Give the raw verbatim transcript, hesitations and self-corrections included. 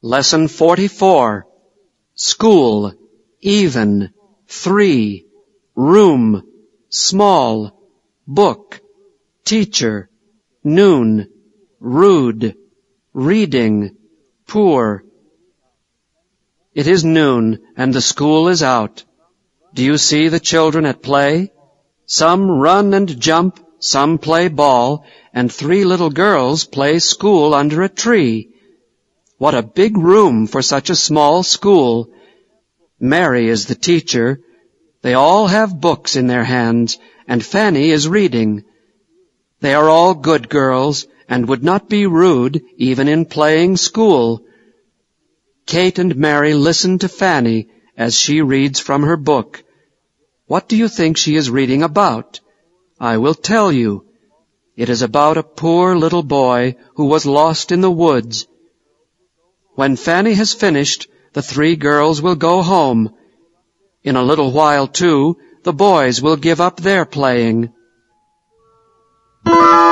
Lesson forty-four. School, even, three, room, small, book, teacher, noon, rude, reading, poor. It is noon, and the school is out. Do you see the children at play? Some run and jump, some play ball, and three little girls play school under a tree. What a big room for such a small school! Mary is the teacher. They all have books in their hands, and Fanny is reading. They are all good girls, and would not be rude even in playing school. Kate and Mary listen to Fanny as she reads from her book. What do you think she is reading about? I will tell you. It is about a poor little boy who was lost in the woods. When Fanny has finished, the three girls will go home. In a little while, too, the boys will give up their playing.